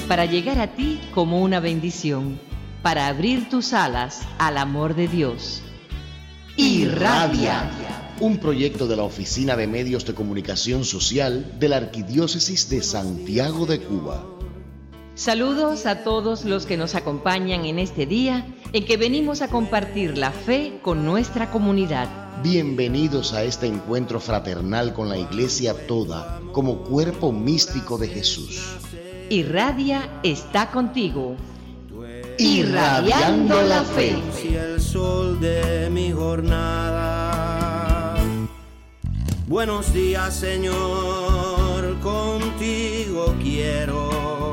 para llegar a ti como una bendición, para abrir tus alas al amor de Dios. Irradia, un proyecto de la Oficina de Medios de Comunicación Social de la Arquidiócesis de Santiago de Cuba. Saludos a todos los que nos acompañan en este día en que venimos a compartir la fe con nuestra comunidad. Bienvenidos a este encuentro fraternal con la Iglesia toda como cuerpo místico de Jesús. Irradia está contigo. Irradiando la fe. El sol de mi jornada. Buenos días, Señor, contigo quiero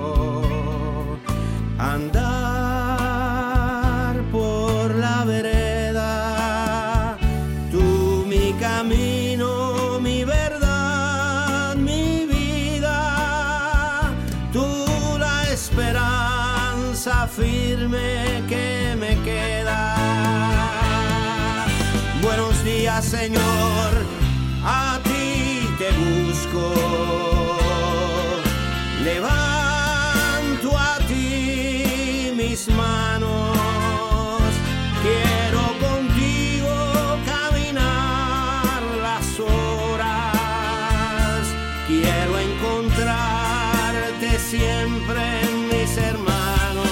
andar por la vereda. Tú mi camino, mi verdad, mi vida. Tú la esperanza firme que me queda. Buenos días, Señor, a ti te busco. Levanto a ti mis manos. Quiero contigo caminar las horas. Quiero encontrarte siempre en mis hermanos.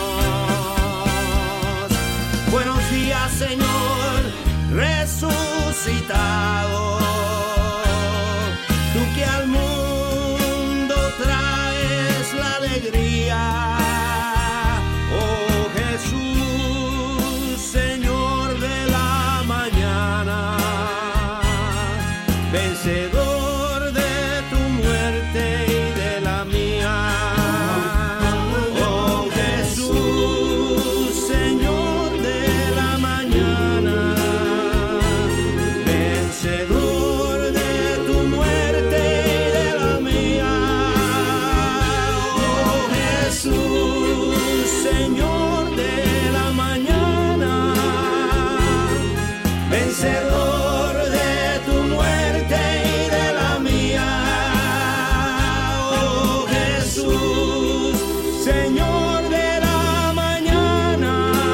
Buenos días, Señor, resucitado. Tú que al mundo traes la alegría. Oh Jesús, Señor de la mañana, vencedor de tu muerte y de la mía. Oh Jesús, Señor de la mañana, vencedor de tu muerte y de la mía. Oh Jesús, Señor de la mañana, vencedor de tu muerte y de la mía. Oh Jesús, Señor de la mañana,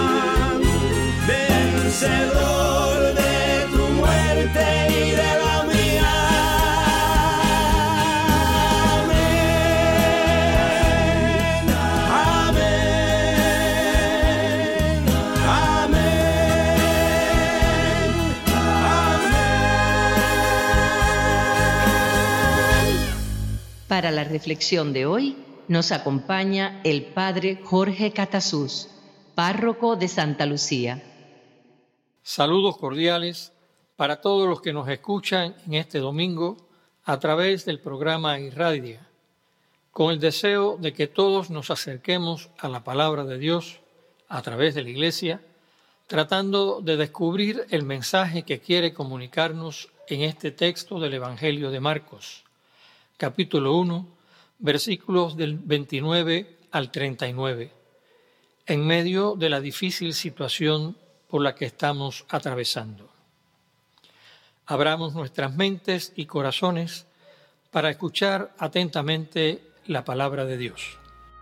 vencedor de tu muerte y de la mía. Amén, amén, amén. Para la reflexión de hoy nos acompaña el Padre Jorge Catasús, párroco de Santa Lucía. Saludos cordiales para todos los que nos escuchan en este domingo a través del programa Irradia, con el deseo de que todos nos acerquemos a la palabra de Dios a través de la Iglesia, tratando de descubrir el mensaje que quiere comunicarnos en este texto del Evangelio de Marcos, capítulo 1, versículos del 29 al 39, en medio de la difícil situación por la que estamos atravesando. Abramos nuestras mentes y corazones para escuchar atentamente la palabra de Dios.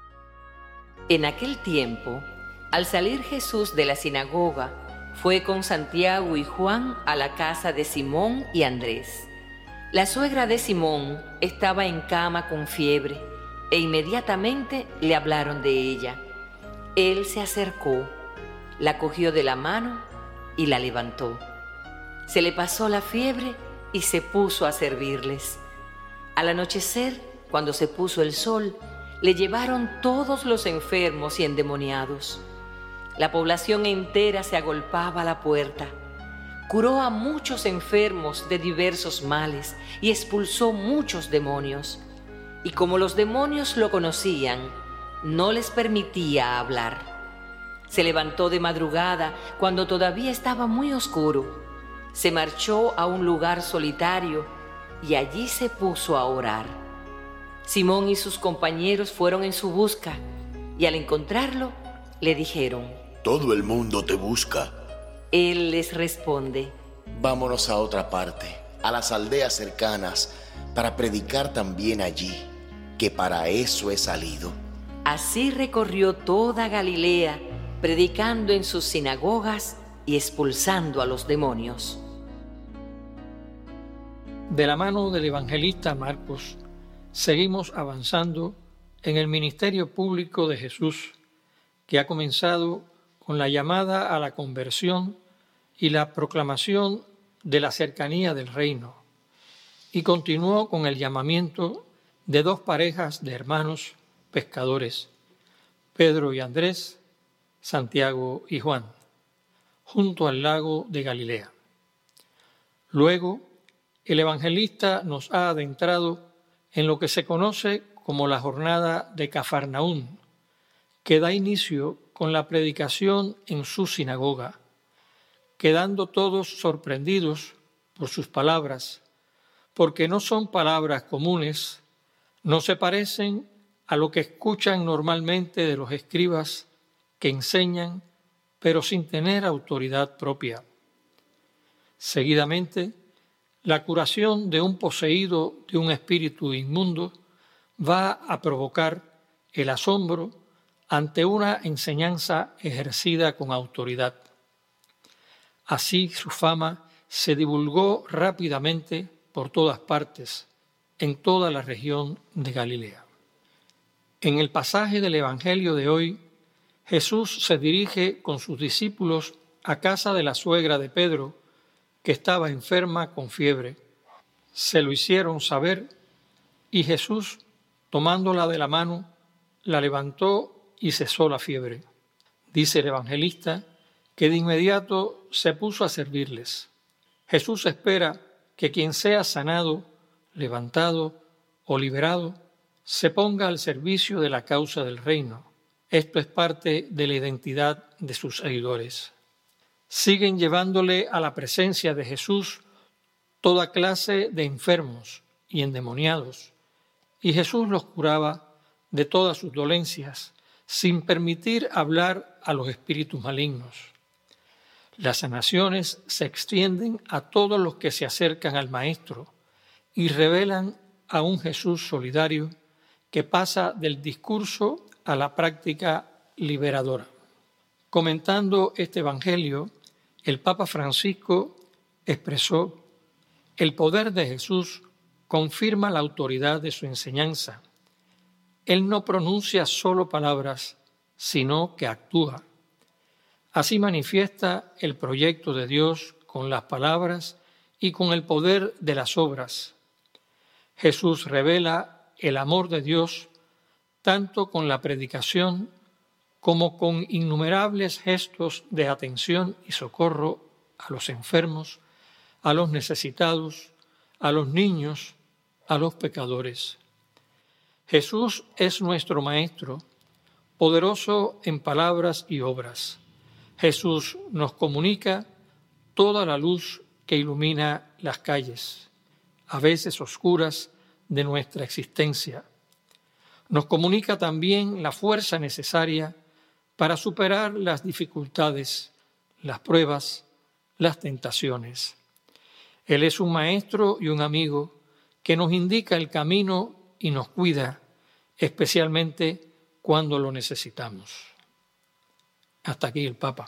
En aquel tiempo, al salir Jesús de la sinagoga, fue con Santiago y Juan a la casa de Simón y Andrés. La suegra de Simón estaba en cama con fiebre e inmediatamente le hablaron de ella. Él se acercó, la cogió de la mano y la levantó. Se le pasó la fiebre y se puso a servirles. Al anochecer, cuando se puso el sol, le llevaron todos los enfermos y endemoniados. La población entera se agolpaba a la puerta. Curó a muchos enfermos de diversos males y expulsó muchos demonios. Y como los demonios lo conocían, no les permitía hablar. Se levantó de madrugada cuando todavía estaba muy oscuro. Se marchó a un lugar solitario y allí se puso a orar. Simón y sus compañeros fueron en su busca y al encontrarlo le dijeron: «Todo el mundo te busca». Él les responde: Vámonos a otra parte, a las aldeas cercanas, para predicar también allí, que para eso he salido. Así recorrió toda Galilea, predicando en sus sinagogas y expulsando a los demonios. De la mano del evangelista Marcos, seguimos avanzando en el ministerio público de Jesús, que ha comenzado con la llamada a la conversión y la proclamación de la cercanía del reino, y continuó con el llamamiento de dos parejas de hermanos pescadores, Pedro y Andrés, Santiago y Juan, junto al lago de Galilea. Luego, el evangelista nos ha adentrado en lo que se conoce como la jornada de Cafarnaún, que da inicio con la predicación en su sinagoga, quedando todos sorprendidos por sus palabras, porque no son palabras comunes, no se parecen a lo que escuchan normalmente de los escribas que enseñan, pero sin tener autoridad propia. Seguidamente, la curación de un poseído de un espíritu inmundo va a provocar el asombro ante una enseñanza ejercida con autoridad. Así su fama se divulgó rápidamente por todas partes, en toda la región de Galilea. En el pasaje del Evangelio de hoy, Jesús se dirige con sus discípulos a casa de la suegra de Pedro, que estaba enferma con fiebre. Se lo hicieron saber y Jesús, tomándola de la mano, la levantó y cesó la fiebre. Dice el evangelista que de inmediato se puso a servirles. Jesús espera que quien sea sanado, levantado o liberado se ponga al servicio de la causa del reino. Esto es parte de la identidad de sus seguidores. Siguen llevándole a la presencia de Jesús toda clase de enfermos y endemoniados, y Jesús los curaba de todas sus dolencias, sin permitir hablar a los espíritus malignos. Las sanaciones se extienden a todos los que se acercan al Maestro y revelan a un Jesús solidario que pasa del discurso a la práctica liberadora. Comentando este Evangelio, el Papa Francisco expresó: el poder de Jesús confirma la autoridad de su enseñanza. Él no pronuncia solo palabras, sino que actúa. Así manifiesta el proyecto de Dios con las palabras y con el poder de las obras. Jesús revela el amor de Dios tanto con la predicación como con innumerables gestos de atención y socorro a los enfermos, a los necesitados, a los niños, a los pecadores. Jesús es nuestro Maestro, poderoso en palabras y obras. Jesús nos comunica toda la luz que ilumina las calles, a veces oscuras, de nuestra existencia. Nos comunica también la fuerza necesaria para superar las dificultades, las pruebas, las tentaciones. Él es un maestro y un amigo que nos indica el camino y nos cuida, especialmente cuando lo necesitamos. Hasta aquí el Papa.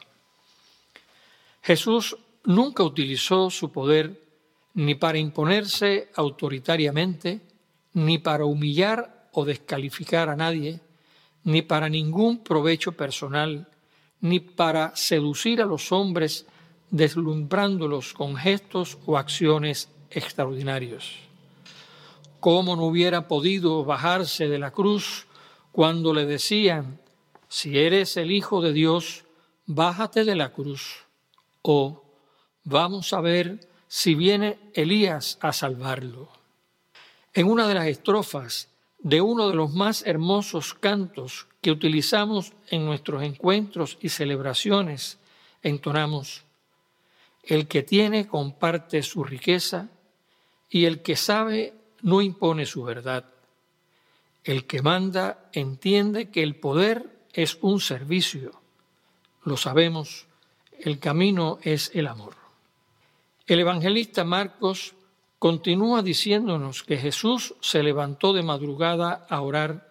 Jesús nunca utilizó su poder ni para imponerse autoritariamente, ni para humillar o descalificar a nadie, ni para ningún provecho personal, ni para seducir a los hombres deslumbrándolos con gestos o acciones extraordinarios. ¿Cómo no hubiera podido bajarse de la cruz cuando le decían: si eres el Hijo de Dios, bájate de la cruz? O vamos a ver si viene Elías a salvarlo. En una de las estrofas de uno de los más hermosos cantos que utilizamos en nuestros encuentros y celebraciones, entonamos: el que tiene comparte su riqueza y el que sabe no impone su verdad. El que manda entiende que el poder es un servicio. Lo sabemos, el camino es el amor. El evangelista Marcos continúa diciéndonos que Jesús se levantó de madrugada a orar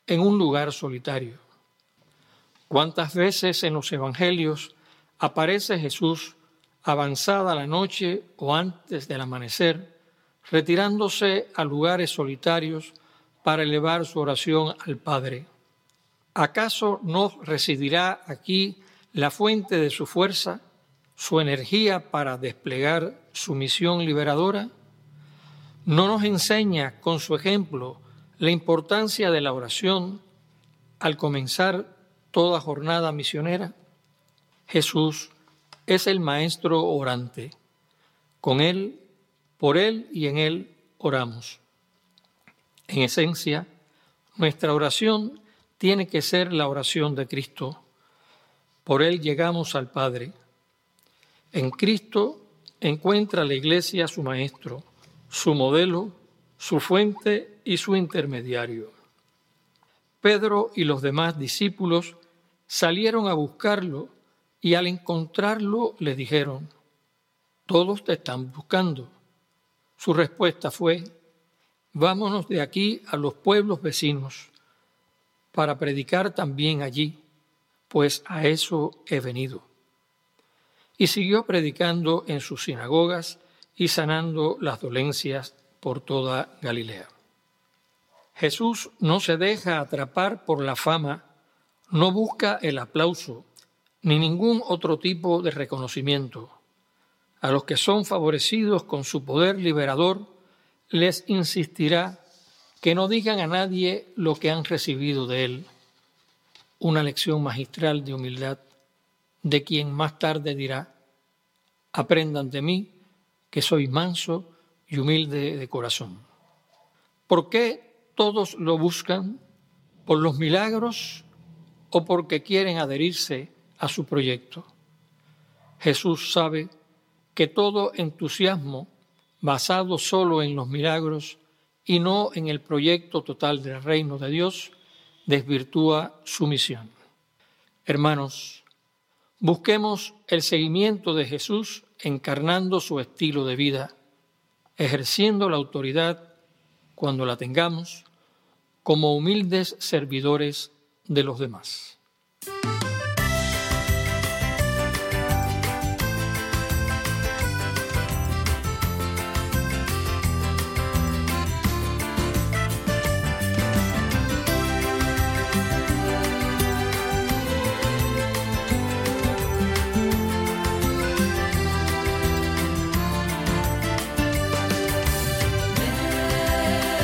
en un lugar solitario. ¿Cuántas veces en los evangelios aparece Jesús avanzada la noche o antes del amanecer, retirándose a lugares solitarios para elevar su oración al Padre? ¿Acaso no residirá aquí la fuente de su fuerza, su energía para desplegar su misión liberadora? ¿No nos enseña con su ejemplo la importancia de la oración al comenzar toda jornada misionera? Jesús es el Maestro orante. Con Él, por Él y en Él oramos. En esencia, nuestra oración tiene que ser la oración de Cristo. Por Él llegamos al Padre. En Cristo encuentra la Iglesia su Maestro, su modelo, su fuente y su intermediario. Pedro y los demás discípulos salieron a buscarlo y al encontrarlo le dijeron: «Todos te están buscando». Su respuesta fue: «Vámonos de aquí a los pueblos vecinos para predicar también allí, pues a eso he venido». Y siguió predicando en sus sinagogas y sanando las dolencias por toda Galilea. Jesús no se deja atrapar por la fama, no busca el aplauso ni ningún otro tipo de reconocimiento. A los que son favorecidos con su poder liberador, les insistirá que no digan a nadie lo que han recibido de Él. Una lección magistral de humildad, de quien más tarde dirá: «Aprendan de mí, que soy manso y humilde de corazón». ¿Por qué todos lo buscan? ¿Por los milagros o porque quieren adherirse a su proyecto? Jesús sabe que todo entusiasmo basado solo en los milagros y no en el proyecto total del reino de Dios desvirtúa su misión. Hermanos, busquemos el seguimiento de Jesús encarnando su estilo de vida, ejerciendo la autoridad cuando la tengamos, como humildes servidores de los demás.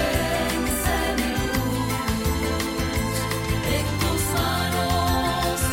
En tus manos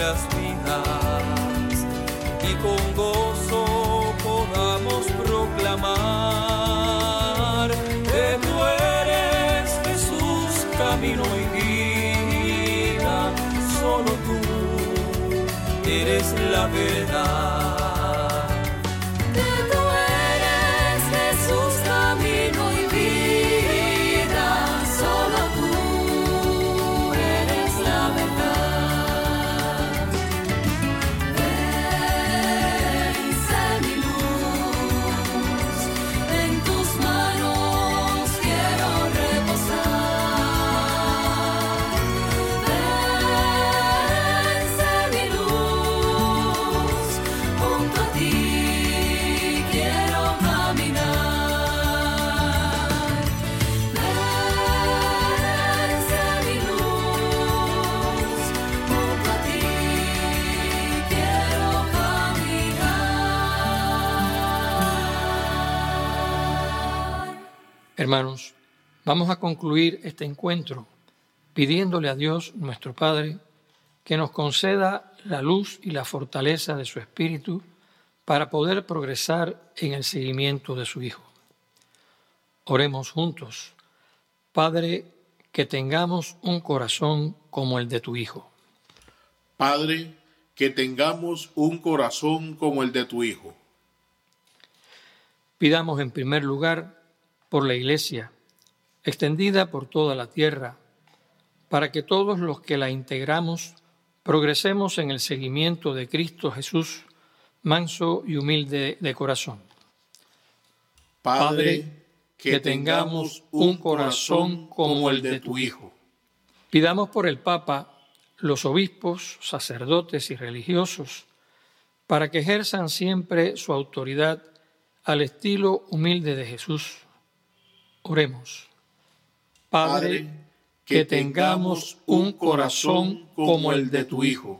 nuestras vidas y con gozo podamos proclamar que tú eres Jesús, camino y vida, solo tú eres la verdad. Hermanos, vamos a concluir este encuentro pidiéndole a Dios, nuestro Padre, que nos conceda la luz y la fortaleza de su Espíritu para poder progresar en el seguimiento de su Hijo. Oremos juntos. Padre, que tengamos un corazón como el de tu Hijo. Padre, que tengamos un corazón como el de tu Hijo. Pidamos en primer lugar por la Iglesia, extendida por toda la tierra, para que todos los que la integramos progresemos en el seguimiento de Cristo Jesús, manso y humilde de corazón. Padre, que tengamos un corazón como el de tu Hijo. Pidamos por el Papa, los obispos, sacerdotes y religiosos, para que ejerzan siempre su autoridad al estilo humilde de Jesús. Oremos. Padre, que tengamos un corazón como el de tu Hijo.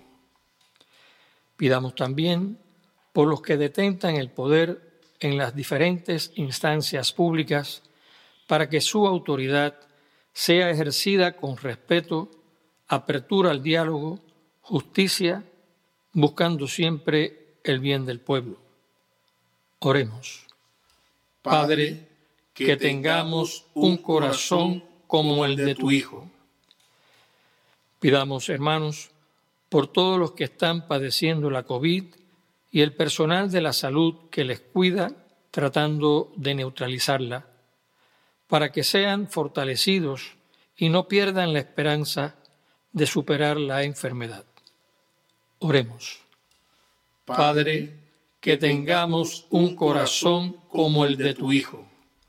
Pidamos también por los que detentan el poder en las diferentes instancias públicas, para que su autoridad sea ejercida con respeto, apertura al diálogo, justicia, buscando siempre el bien del pueblo. Oremos. Padre, que tengamos un corazón como el de tu Hijo. Pidamos, hermanos, por todos los que están padeciendo la COVID y el personal de la salud que les cuida tratando de neutralizarla, para que sean fortalecidos y no pierdan la esperanza de superar la enfermedad. Oremos. Padre, que tengamos un corazón como el de tu Hijo,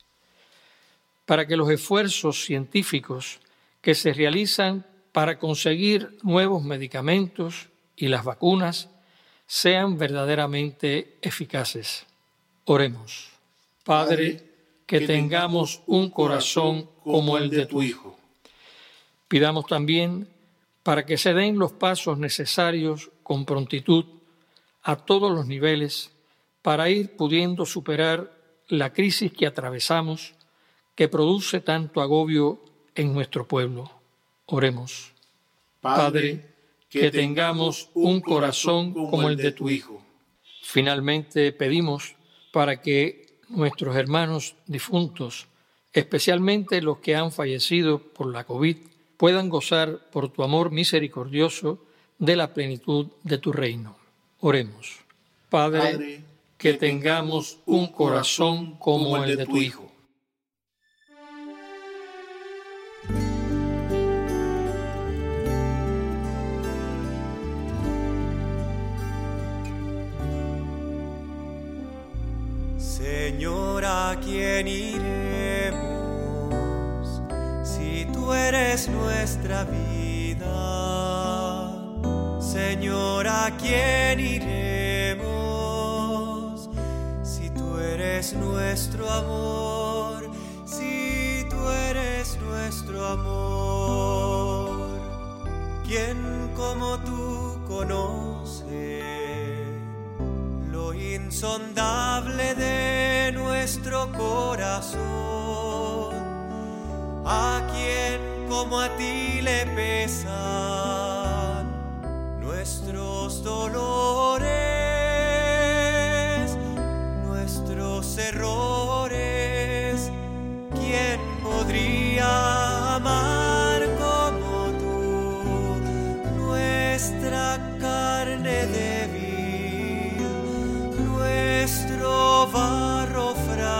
para que los esfuerzos científicos que se realizan para conseguir nuevos medicamentos y las vacunas sean verdaderamente eficaces. Oremos. Padre, que tengamos un corazón como el de tu Hijo. Pidamos también para que se den los pasos necesarios con prontitud a todos los niveles para ir pudiendo superar la crisis que atravesamos, que produce tanto agobio en nuestro pueblo. Oremos. Padre, que tengamos un corazón como el de tu Hijo. Finalmente pedimos para que nuestros hermanos difuntos, especialmente los que han fallecido por la COVID, puedan gozar por tu amor misericordioso de la plenitud de tu reino. Oremos. Padre, que tengamos un corazón como el de tu Hijo. Señor, ¿a quién iremos si tú eres nuestra vida? Señor, ¿a quién iremos si tú eres nuestro amor? Si tú eres nuestro amor, ¿quién como tú conoce lo insondable de nuestro corazón? ¿A quién como a ti le pesan nuestros dolores, nuestros errores. ¿Quién podría amar como tú? Nuestra carne débil, nuestro barro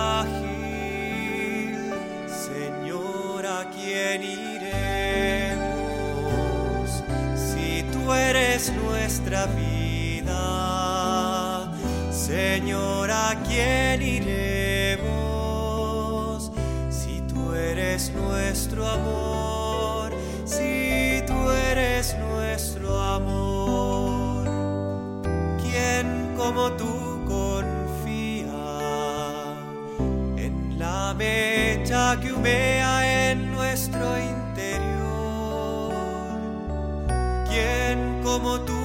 frágil. Señor, ¿a quién iremos si tú eres nuestra vida? Señor, ¿a quién iremos si tú eres nuestro amor? Si tú eres nuestro amor. ¿Quién como tú confía en la mecha que humea en nuestro interior? ¿Quién como tú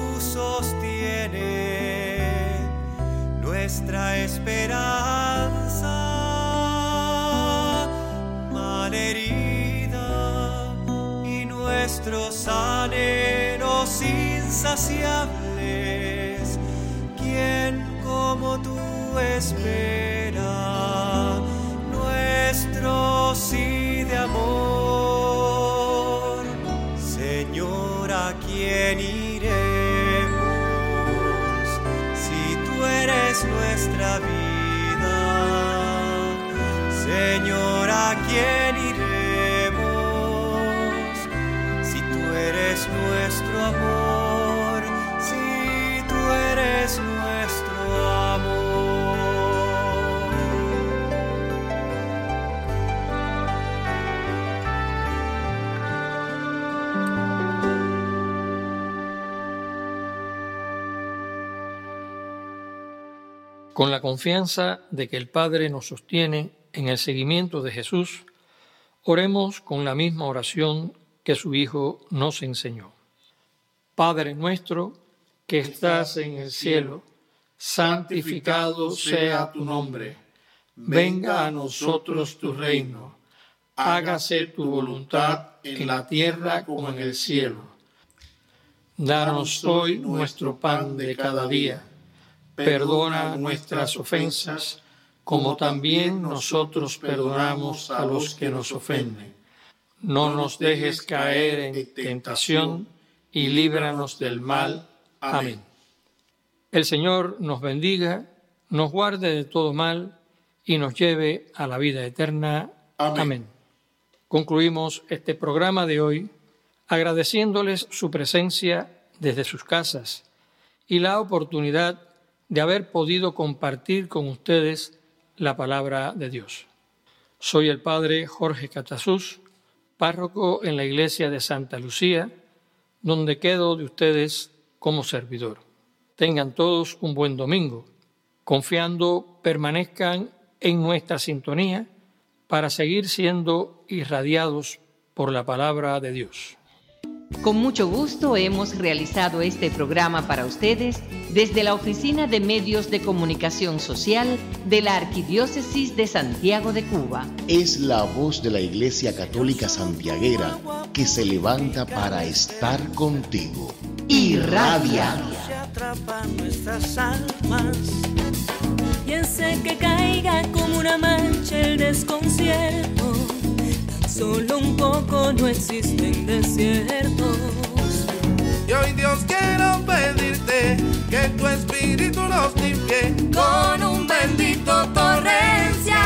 sostiene nuestra esperanza malherida y nuestros anhelos insaciables? ¿Quién como tú espera nuestro sí de amor? Señor, ¿a quién iremos si tú eres nuestra vida? Señor, ¿a quién iremos si tú eres nuestro amor? Si tú eres nuestro amor. Con la confianza de que el Padre nos sostiene en el seguimiento de Jesús, oremos con la misma oración que su Hijo nos enseñó. Padre nuestro que estás en el cielo, santificado sea tu nombre. Venga a nosotros tu reino. Hágase tu voluntad en la tierra como en el cielo. Danos hoy nuestro pan de cada día. Perdona nuestras ofensas, como también nosotros perdonamos a los que nos ofenden. No nos dejes caer en tentación y líbranos del mal. Amén. El Señor nos bendiga, nos guarde de todo mal y nos lleve a la vida eterna. Amén. Concluimos este programa de hoy agradeciéndoles su presencia desde sus casas y la oportunidad de haber podido compartir con ustedes la palabra de Dios. Soy el Padre Jorge Catasús, párroco en la iglesia de Santa Lucía, donde quedo de ustedes como servidor. Tengan todos un buen domingo, confiando permanezcan en nuestra sintonía para seguir siendo irradiados por la palabra de Dios. Con mucho gusto hemos realizado este programa para ustedes desde la Oficina de Medios de Comunicación Social de la Arquidiócesis de Santiago de Cuba. Es la voz de la Iglesia Católica Santiaguera que se levanta para estar contigo. Irradia. Se atrapan nuestras almas. Piense que caiga como una mancha el desconcierto. Solo un poco, no existen desiertos. Y hoy Dios quiero pedirte que tu espíritu nos limpie Con un bendito torrencial.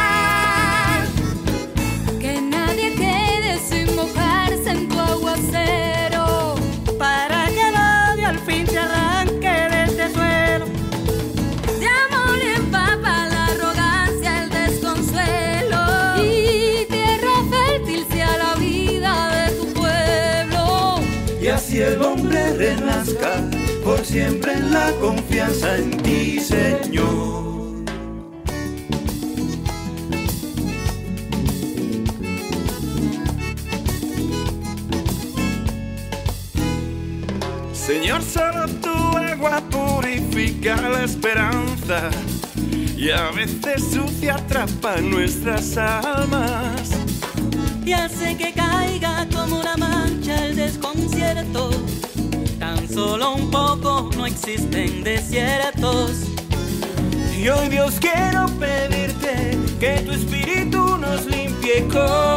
Que nadie quede sin mojarse en tu aguacero. para que el odio al fin se arranque de este suelo. De amor empapa la arrogancia, el desconsuelo. Y tierra fértil sea la vida de tu pueblo. Y así el hombre renazca por siempre en la confianza en ti, Señor. Señor, solo tu agua purifica la esperanza y a veces sucia atrapa nuestras almas. Y hace que caiga como una mancha el desconcierto. Tan solo un poco, no existen desiertos. Y hoy, Dios, quiero pedirte que tu espíritu nos limpie con